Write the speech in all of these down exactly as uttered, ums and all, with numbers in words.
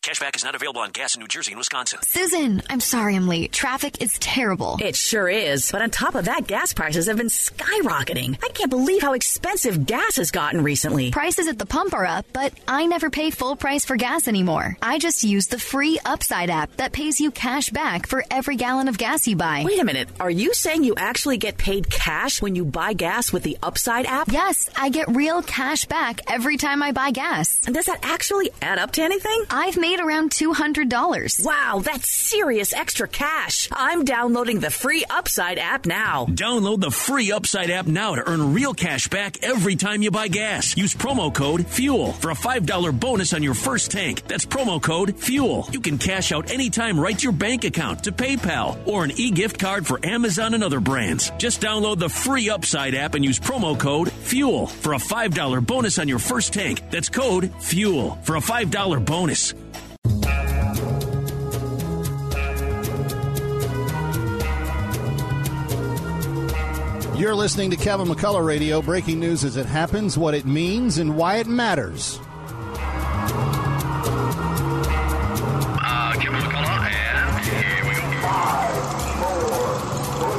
Cashback is not available on gas in New Jersey and Wisconsin. Susan, I'm sorry I'm late. Traffic is terrible. It sure is. But on top of that, gas prices have been skyrocketing. I can't believe how expensive gas has gotten recently. Prices at the pump are up, but I never pay full price for gas anymore. I just use the free Upside app that pays you cash back for every gallon of gas you buy. Wait a minute. Are you saying you actually get paid cash when you buy gas with the Upside app? Yes, I get real cash back every time I buy gas. And does that actually add up to anything? I've made around two hundred dollars. Wow, that's serious extra cash. I'm downloading the free Upside app now. Download the free Upside app now to earn real cash back every time you buy gas. Use promo code FUEL for a five dollars bonus on your first tank. That's promo code FUEL. You can cash out anytime right to your bank account, to PayPal, or an e-gift card for Amazon and other brands. Just download the free Upside app and use promo code FUEL for a five dollars bonus on your first tank. That's code FUEL for a five dollars bonus. You're listening to Kevin McCullough Radio. Breaking news as it happens, what it means, and why it matters. Uh, Kevin McCullough, and here we go. Five, four,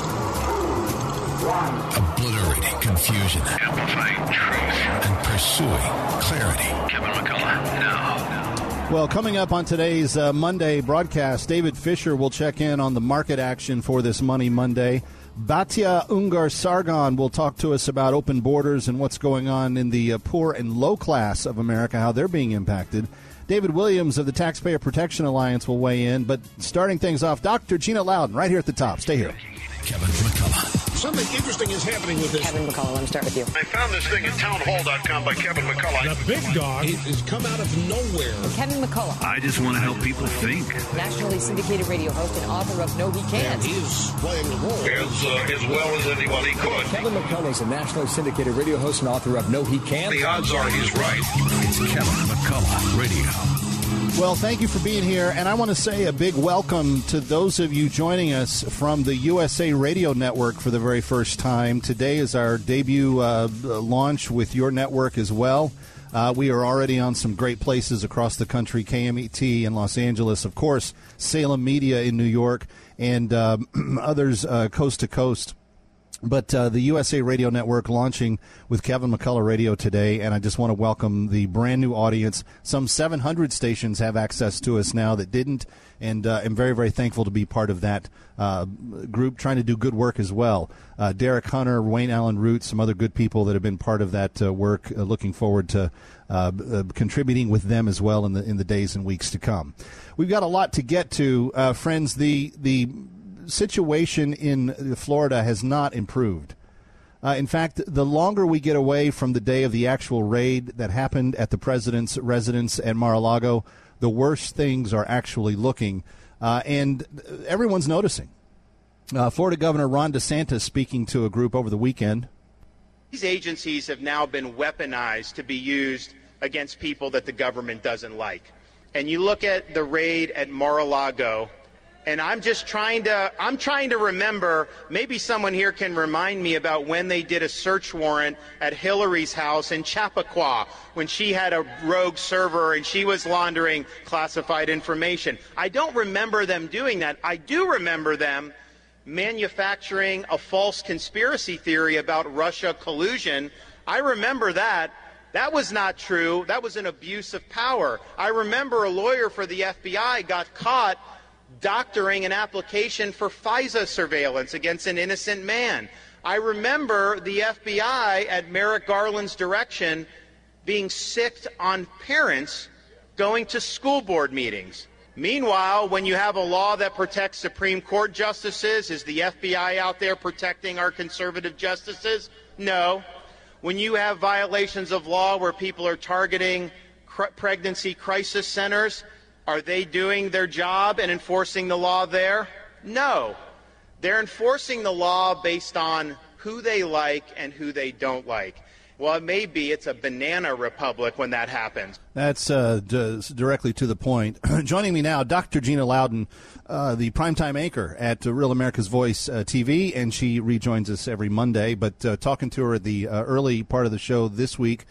three, two, one. Obliterating confusion. Amplifying truth. And pursuing clarity. Kevin McCullough, now. Well, coming up on today's uh, Monday broadcast, David Fisher will check in on the market action for this Money Monday. Batya Ungar-Sargon will talk to us about open borders and what's going on in the uh, poor and low class of America, how they're being impacted. David Williams of the Taxpayer Protection Alliance will weigh in. But starting things off, Doctor Gina Loudon, right here at the top. Stay here. Kevin McCullough. Something interesting is happening with this. Kevin McCullough, let me start with you. I found this thing at townhall dot com by Kevin McCullough. The big dog has come out of nowhere. Kevin McCullough. I just want to help people think. Nationally syndicated radio host and author of No He Can't. And he's playing the role as, uh, as well as anybody could. Kevin McCullough is a nationally syndicated radio host and author of No He Can't. The odds are he's right. It's Kevin McCullough Radio. Well, thank you for being here, and I want to say a big welcome to those of you joining us from the U S A Radio Network for the very first time. Today is our debut uh, launch with your network as well. Uh, we are already on some great places across the country, K M E T in Los Angeles, of course, Salem Media in New York, and uh, others uh, coast to coast. But uh, the U S A Radio Network launching with Kevin McCullough Radio today, and I just want to welcome the brand new audience. Some seven hundred stations have access to us now that didn't, and uh, I'm very, very thankful to be part of that uh, group trying to do good work as well. Uh, Derek Hunter, Wayne Allen Root, some other good people that have been part of that uh, work. Uh, looking forward to uh, uh, contributing with them as well in the in the days and weeks to come. We've got a lot to get to, uh, friends. The the situation in Florida has not improved. Uh, in fact, the longer we get away from the day of the actual raid that happened at the president's residence at Mar-a-Lago, the worse things are actually looking. Uh, and everyone's noticing. Uh, Florida Governor Ron DeSantis speaking to a group over the weekend. These agencies have now been weaponized to be used against people that the government doesn't like. And you look at the raid at Mar-a-Lago, and I'm just trying to, I'm trying to remember, maybe someone here can remind me about when they did a search warrant at Hillary's house in Chappaqua, when she had a rogue server and she was laundering classified information. I don't remember them doing that. I do remember them manufacturing a false conspiracy theory about Russia collusion. I remember that. That was not true. That was an abuse of power. I remember a lawyer for the F B I got caught doctoring an application for FISA surveillance against an innocent man. I remember the F B I, at Merrick Garland's direction, being sicked on parents going to school board meetings. Meanwhile, when you have a law that protects Supreme Court justices, is the F B I out there protecting our conservative justices? No. When you have violations of law where people are targeting cr- pregnancy crisis centers, are they doing their job and enforcing the law there? No. They're enforcing the law based on who they like and who they don't like. Well, it may be it's a banana republic when that happens. That's uh, d- directly to the point. Joining me now, Doctor Gina Loudon, uh, the primetime anchor at uh, Real America's Voice uh, T V, and she rejoins us every Monday. But uh, talking to her at the uh, early part of the show this week,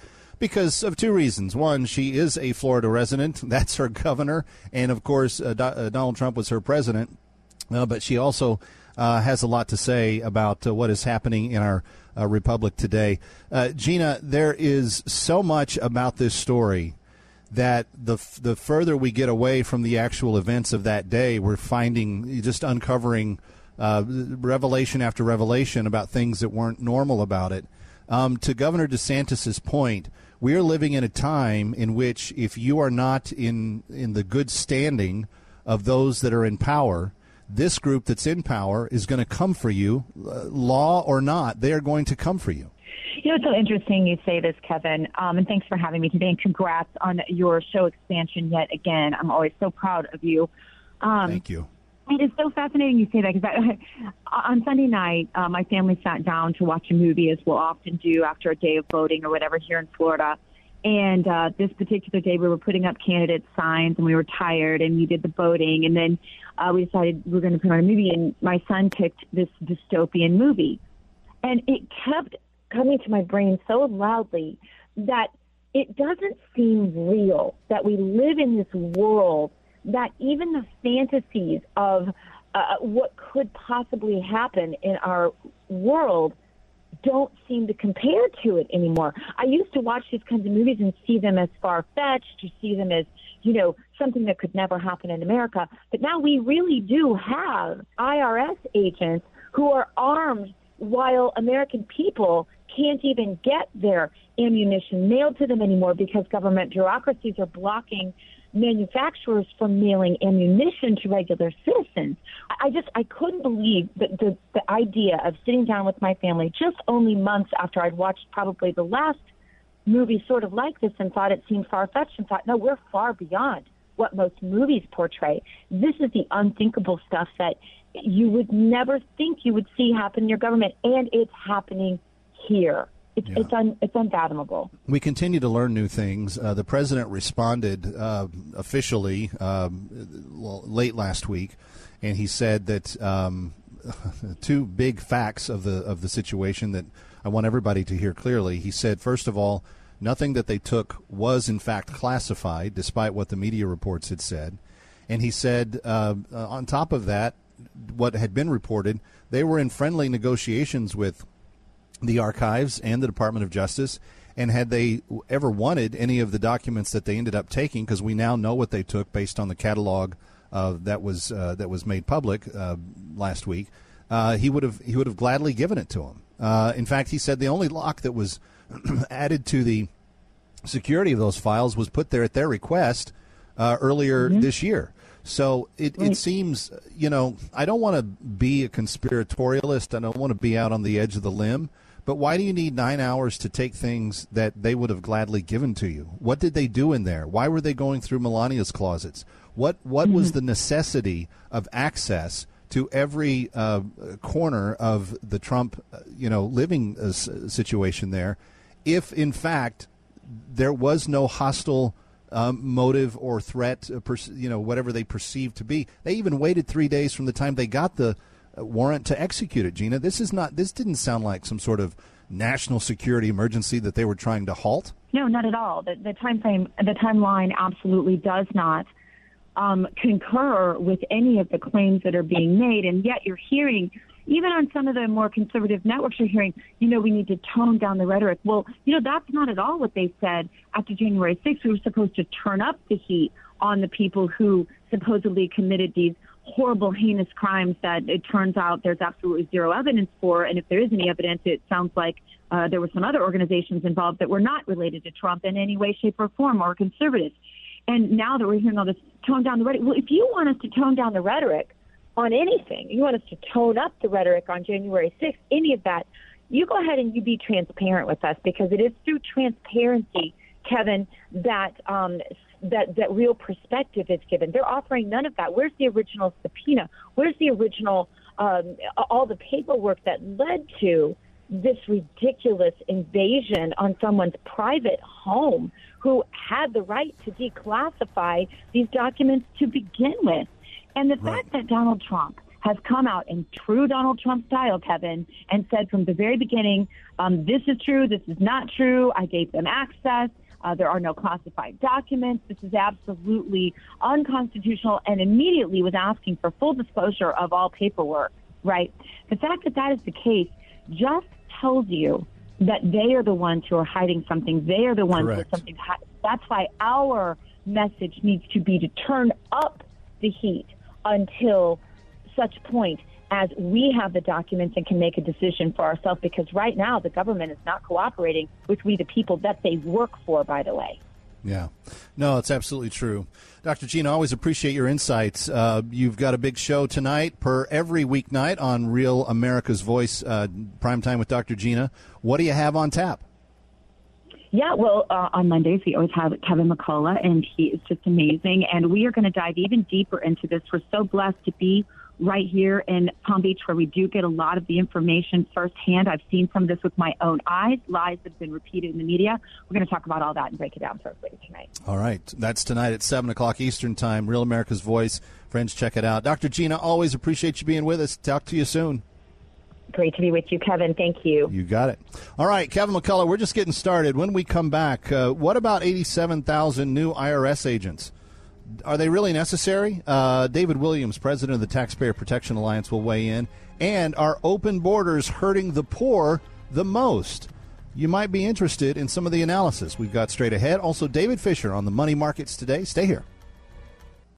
Because of two reasons. One, she is a Florida resident. That's her governor. And, of course, uh, Do- uh, Donald Trump was her president. Uh, but she also uh, has a lot to say about uh, what is happening in our uh, republic today. Uh, Gina, there is so much about this story that the the further we get away from the actual events of that day, we're finding, just uncovering uh, revelation after revelation about things that weren't normal about it. Um, to Governor DeSantis's point, we are living in a time in which if you are not in, in the good standing of those that are in power, this group that's in power is going to come for you, uh, law or not. They are going to come for you. You know, it's so interesting you say this, Kevin, um, and thanks for having me today, and congrats on your show expansion yet again. I'm always so proud of you. Um, Thank you. It is so fascinating you say that, because on Sunday night, uh, my family sat down to watch a movie, as we'll often do after a day of voting or whatever here in Florida. And uh, this particular day, we were putting up candidate signs, and we were tired, and we did the voting. And then uh, we decided we were going to put on a movie, and my son picked this dystopian movie. And it kept coming to my brain so loudly that it doesn't seem real that we live in this world, that even the fantasies of uh, what could possibly happen in our world don't seem to compare to it anymore. I used to watch these kinds of movies and see them as far-fetched, to see them as, you know, something that could never happen in America. But now we really do have I R S agents who are armed while American people can't even get their ammunition mailed to them anymore because government bureaucracies are blocking manufacturers from mailing ammunition to regular citizens. I just, I couldn't believe the, the, the idea of sitting down with my family just only months after I'd watched probably the last movie sort of like this and thought it seemed far-fetched and thought, no, we're far beyond what most movies portray. This is the unthinkable stuff that you would never think you would see happen in your government, and it's happening here. It's yeah. it's, un, it's unfathomable. We continue to learn new things. Uh, the president responded uh, officially um, late last week, and he said that um, two big facts of the of the situation that I want everybody to hear clearly. He said, first of all, nothing that they took was in fact classified, despite what the media reports had said. And he said, uh, on top of that, what had been reported, they were in friendly negotiations with the archives and the Department of Justice, and had they ever wanted any of the documents that they ended up taking, because we now know what they took based on the catalog uh, that was uh, that was made public uh, last week, uh, he would have he would have gladly given it to them. Uh, in fact, he said the only lock that was added to the security of those files was put there at their request uh, earlier mm-hmm. this year. So it, it seems, you know, I don't want to be a conspiratorialist. I don't want to be out on the edge of the limb. But why do you need nine hours to take things that they would have gladly given to you? What did they do in there? Why were they going through Melania's closets? What what mm-hmm. was the necessity of access to every uh, corner of the Trump, uh, you know, living uh, situation there, if in fact there was no hostile Um, motive or threat, uh, per, you know, whatever they perceived to be? They even waited three days from the time they got the uh, warrant to execute it. Gina, this is not. This didn't sound like some sort of national security emergency that they were trying to halt. No, not at all. The, the time frame, the timeline, absolutely does not um, concur with any of the claims that are being made, and yet you're hearing. Even on some of the more conservative networks, you're hearing, you know, we need to tone down the rhetoric. Well, you know, that's not at all what they said after January sixth. We were supposed to turn up the heat on the people who supposedly committed these horrible, heinous crimes that it turns out there's absolutely zero evidence for. And if there is any evidence, it sounds like uh, there were some other organizations involved that were not related to Trump in any way, shape, or form, or conservatives. And now that we're hearing all this, tone down the rhetoric. Well, if you want us to tone down the rhetoric on anything, you want us to tone up the rhetoric on January sixth, any of that, you go ahead and you be transparent with us, because it is through transparency, Kevin, that um, that that real perspective is given. They're offering none of that. Where's the original subpoena? Where's the original, um, all the paperwork that led to this ridiculous invasion on someone's private home, who had the right to declassify these documents to begin with? And the right. fact that Donald Trump has come out in true Donald Trump style, Kevin, and said from the very beginning, um, this is true, this is not true, I gave them access, uh, there are no classified documents, this is absolutely unconstitutional, and immediately was asking for full disclosure of all paperwork, right? The fact that that is the case just tells you that they are the ones who are hiding something. They are the ones Correct. with something. That's why our message needs to be to turn up the heat until such point as we have the documents and can make a decision for ourselves, because right now the government is not cooperating with we the people that they work for, by the way. Yeah. No, it's absolutely true. Doctor Gina, always appreciate your insights. Uh, you've got a big show tonight, per every weeknight on Real America's Voice, uh, Primetime with Doctor Gina. What do you have on tap? Yeah, well, uh, on Mondays, we always have Kevin McCullough, and he is just amazing. And we are going to dive even deeper into this. We're so blessed to be right here in Palm Beach, where we do get a lot of the information firsthand. I've seen some of this with my own eyes, lies that have been repeated in the media. We're going to talk about all that and break it down for everybody tonight. All right. That's tonight at seven o'clock Eastern Time, Real America's Voice. Friends, check it out. Doctor Gina, always appreciate you being with us. Talk to you soon. Great to be with you, Kevin. Thank you. You got it. All right, Kevin McCullough, we're just getting started. When we come back, uh, what about eighty-seven thousand new I R S agents? Are they really necessary? Uh, David Williams, president of the Taxpayer Protection Alliance, will weigh in. And are open borders hurting the poor the most? You might be interested in some of the analysis we've got straight ahead. Also, David Fisher on the money markets today. Stay here.